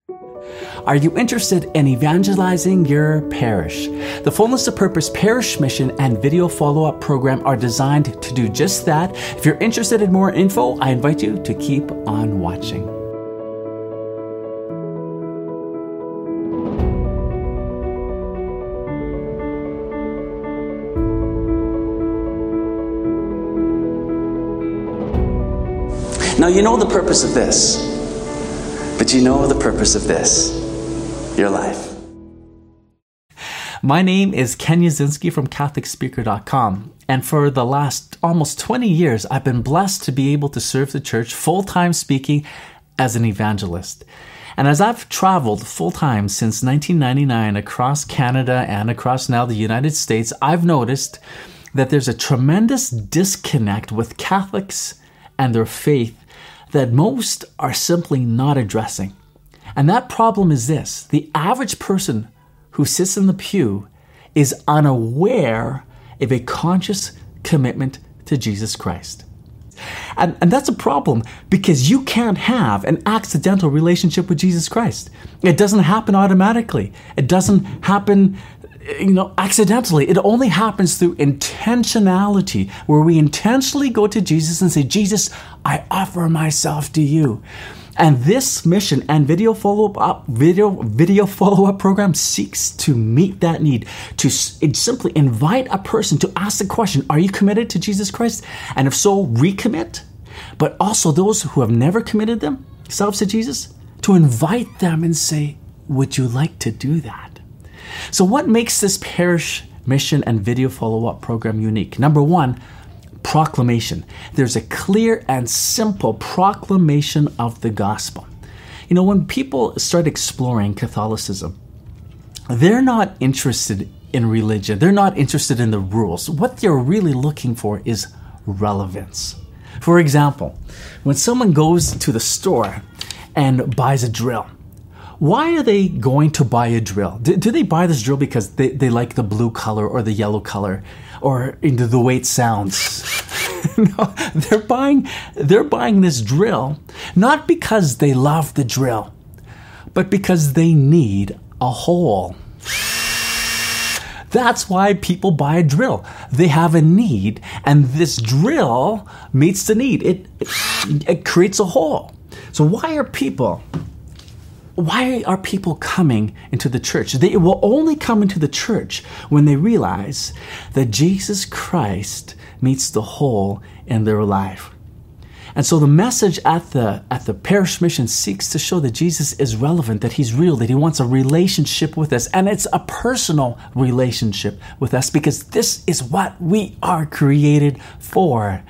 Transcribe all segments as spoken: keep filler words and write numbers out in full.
Are you interested in evangelizing your parish? The Fullness of Purpose Parish Mission and Video Follow-Up Program are designed to do just that. If you're interested in more info, I invite you to keep on watching. Now, you know the purpose of this, but you know the purpose of this, your life. My name is Ken Yazinski from Catholic Speaker dot com, and for the last almost twenty years, I've been blessed to be able to serve the church full-time speaking as an evangelist. And as I've traveled full-time since nineteen ninety-nine across Canada and across now the United States, I've noticed that there's a tremendous disconnect with Catholics and their faith that most are simply not addressing. And that problem is this: the average person who sits in the pew is unaware of a conscious commitment to Jesus Christ. And, and that's a problem, because you can't have an accidental relationship with Jesus Christ. It doesn't happen automatically. It doesn't happen you know, accidentally. It only happens through intentionality, where we intentionally go to Jesus and say, Jesus, I offer myself to you. And this mission and video follow-up video video follow-up program seeks to meet that need, to it simply invite a person to ask the question, are you committed to Jesus Christ? And if so, recommit. But also those who have never committed themselves to Jesus, to invite them and say, would you like to do that? So what makes this parish mission and video follow-up program unique? Number one, proclamation. There's a clear and simple proclamation of the gospel. You know, when people start exploring Catholicism, they're not interested in religion. They're not interested in the rules. What they're really looking for is relevance. For example, when someone goes to the store and buys a drill, why are they going to buy a drill? Do, do they buy this drill because they, they like the blue color or the yellow color or into the way it sounds? No, they're buying they're buying this drill not because they love the drill, but because they need a hole. That's why people buy a drill. They have a need, and this drill meets the need. It it, it creates a hole. So why are people Why are people coming into the church? They will only come into the church when they realize that Jesus Christ meets the hole in their life. And so the message at the at the parish mission seeks to show that Jesus is relevant, that he's real, that he wants a relationship with us. And it's a personal relationship with us, because this is what we are created for.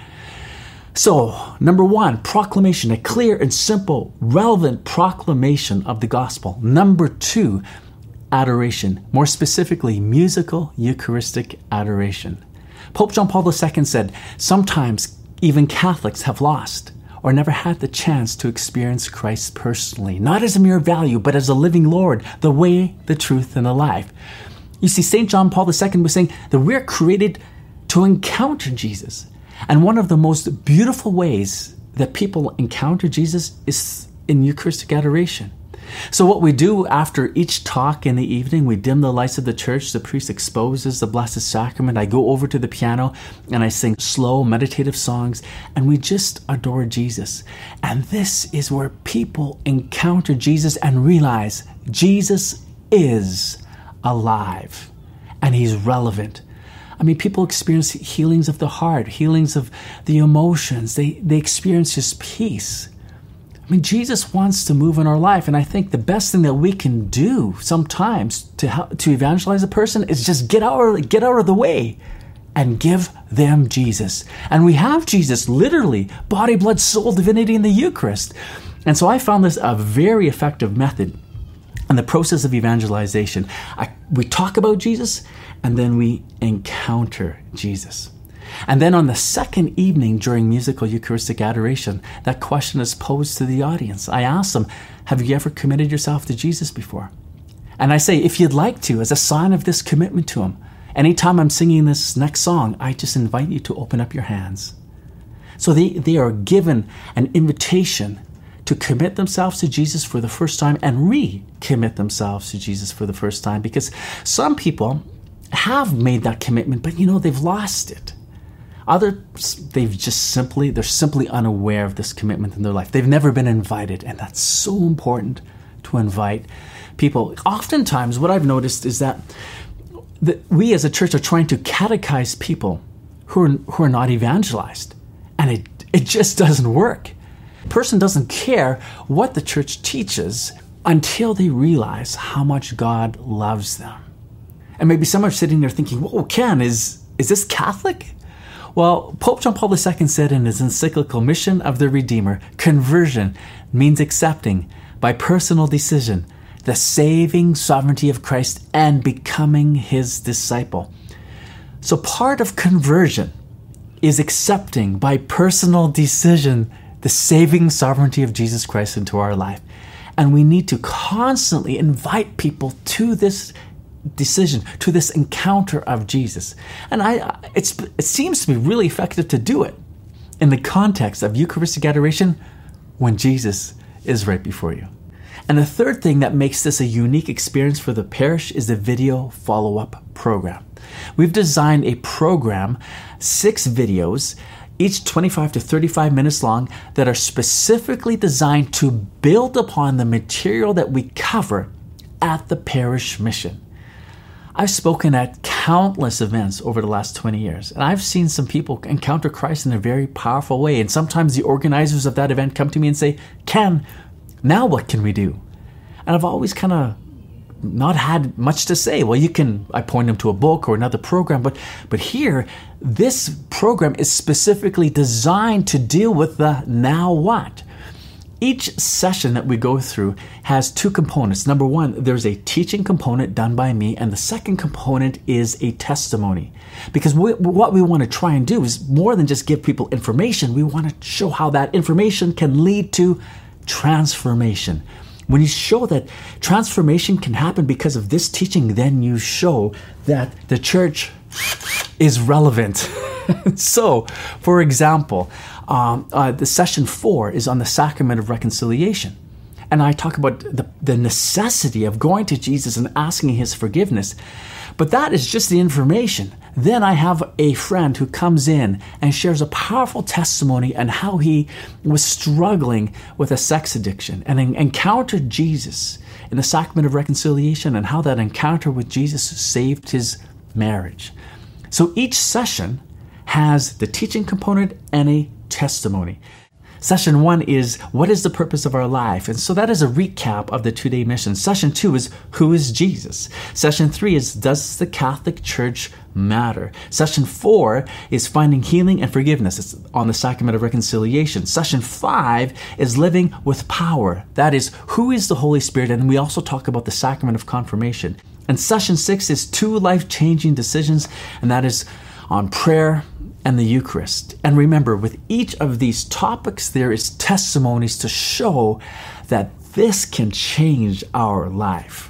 So, number one, proclamation, a clear and simple, relevant proclamation of the gospel. Number two, adoration, more specifically, musical Eucharistic adoration. Pope John Paul the Second said, sometimes even Catholics have lost or never had the chance to experience Christ personally, not as a mere value, but as a living Lord, the way, the truth, and the life. You see, Saint John Paul the Second was saying that we're created to encounter Jesus. And one of the most beautiful ways that people encounter Jesus is in Eucharistic adoration. So what we do after each talk in the evening, we dim the lights of the church, the priest exposes the Blessed Sacrament, I go over to the piano and I sing slow meditative songs, and we just adore Jesus. And this is where people encounter Jesus and realize Jesus is alive and he's relevant. I mean, people experience healings of the heart, healings of the emotions. They they experience his peace. I mean, Jesus wants to move in our life, and I think the best thing that we can do sometimes to help, to evangelize a person is just get out, get out of the way and give them Jesus. And we have Jesus, literally, body, blood, soul, divinity in the Eucharist. And so I found this a very effective method in the process of evangelization. I, we talk about Jesus, and then we encounter Jesus. And then on the second evening during musical Eucharistic adoration, that question is posed to the audience. I ask them, have you ever committed yourself to Jesus before? And I say, if you'd like to, as a sign of this commitment to him, anytime I'm singing this next song, I just invite you to open up your hands. So they, they are given an invitation to commit themselves to Jesus for the first time and recommit themselves to Jesus for the first time, because some people have made that commitment, but you know, they've lost it. Others, they've just simply, they're simply unaware of this commitment in their life. They've never been invited, and that's so important to invite people. Oftentimes, what I've noticed is that, that we as a church are trying to catechize people who are, who are not evangelized, and it, it just doesn't work. A person doesn't care what the church teaches until they realize how much God loves them. And maybe some are sitting there thinking, whoa, Ken, is, is this Catholic? Well, Pope John Paul the Second said in his encyclical Mission of the Redeemer, conversion means accepting by personal decision the saving sovereignty of Christ and becoming his disciple. So part of conversion is accepting by personal decision the saving sovereignty of Jesus Christ into our life. And we need to constantly invite people to this decision, to this encounter of Jesus. And I, it's, it seems to be really effective to do it in the context of Eucharistic adoration when Jesus is right before you. And the third thing that makes this a unique experience for the parish is the video follow-up program. We've designed a program, six videos, each twenty-five to thirty-five minutes long, that are specifically designed to build upon the material that we cover at the parish mission. I've spoken at countless events over the last twenty years, and I've seen some people encounter Christ in a very powerful way. And sometimes the organizers of that event come to me and say, Ken, now what can we do? And I've always kind of not had much to say. Well, you can, I point them to a book or another program, but but here, this program is specifically designed to deal with the now what. Each session that we go through has two components. Number one, there's a teaching component done by me, and the second component is a testimony. Because we, what we want to try and do is more than just give people information. We want to show how that information can lead to transformation. When you show that transformation can happen because of this teaching, then you show that the church is relevant. So, for example, um, uh, the session four is on the sacrament of reconciliation. And I talk about the, the necessity of going to Jesus and asking his forgiveness. But that is just the information. Then I have a friend who comes in and shares a powerful testimony on how he was struggling with a sex addiction and encountered Jesus in the sacrament of reconciliation, and how that encounter with Jesus saved his marriage. So each session has the teaching component and a testimony. Session one is, what is the purpose of our life? And so that is a recap of the two-day mission. Session two is, who is Jesus? Session three is, does the Catholic Church matter? Session four is finding healing and forgiveness. It's on the sacrament of reconciliation. Session five is living with power. That is, who is the Holy Spirit? And we also talk about the sacrament of confirmation. And session six is two life-changing decisions, and that is on prayer and the Eucharist. And remember, with each of these topics, there is testimonies to show that this can change our life.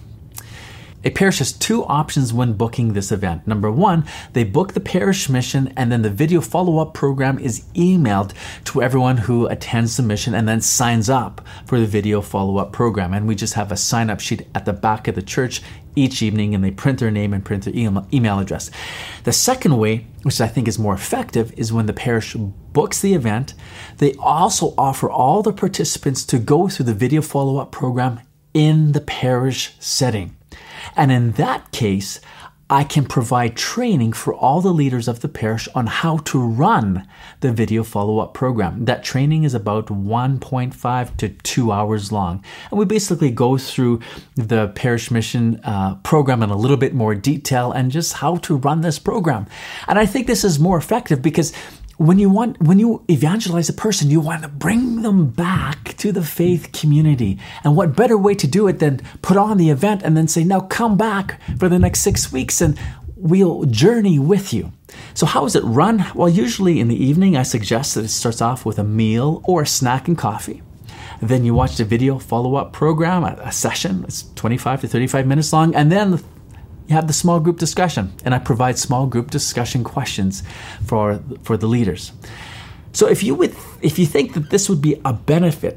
A parish has two options when booking this event. Number one, they book the parish mission, and then the video follow-up program is emailed to everyone who attends the mission and then signs up for the video follow-up program. And we just have a sign-up sheet at the back of the church each evening, and they print their name and print their email address. The second way, which I think is more effective, is when the parish books the event, they also offer all the participants to go through the video follow-up program in the parish setting. And in that case, I can provide training for all the leaders of the parish on how to run the video follow-up program. That training is about one point five to two hours long. And we basically go through the parish mission uh, program in a little bit more detail and just how to run this program. And I think this is more effective because When you want, when you evangelize a person, you want to bring them back to the faith community. And what better way to do it than put on the event and then say, now come back for the next six weeks and we'll journey with you. So how is it run? Well, usually in the evening, I suggest that it starts off with a meal or a snack and coffee. Then you watch the video follow-up program, a session. It's twenty-five to thirty-five minutes long. And then you have the small group discussion, and I provide small group discussion questions for for the leaders. So if you would, if you think that this would be a benefit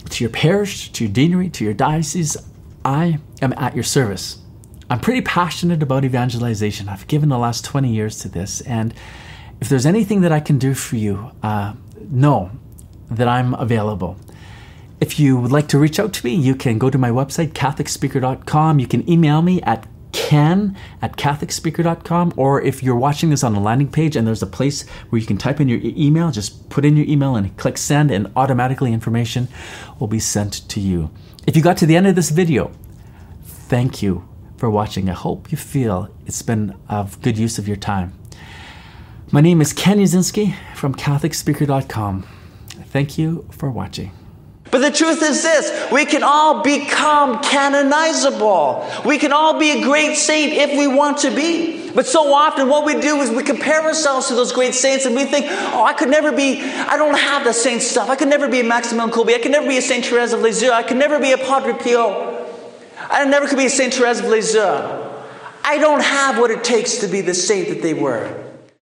to your parish, to your deanery, to your diocese, I am at your service. I'm pretty passionate about evangelization. I've given the last twenty years to this. And if there's anything that I can do for you, uh, know that I'm available. If you would like to reach out to me, you can go to my website, catholic speaker dot com. You can email me at ken at catholic speaker dot com, or if you're watching this on a landing page and there's a place where you can type in your e- email, just put in your email and click send, and automatically information will be sent to you. If you got to the end of this video, thank you for watching. I hope you feel it's been of good use of your time. My name is Ken Uzinski from catholic speaker dot com. Thank you for watching. But the truth is this, we can all become canonizable. We can all be a great saint if we want to be. But so often what we do is we compare ourselves to those great saints and we think, oh, I could never be, I don't have the saint stuff. I could never be a Maximilian Kolbe. I could never be a Saint Therese of Lisieux. I could never be a Padre Pio. I never could be a Saint Therese of Lisieux. I don't have what it takes to be the saint that they were.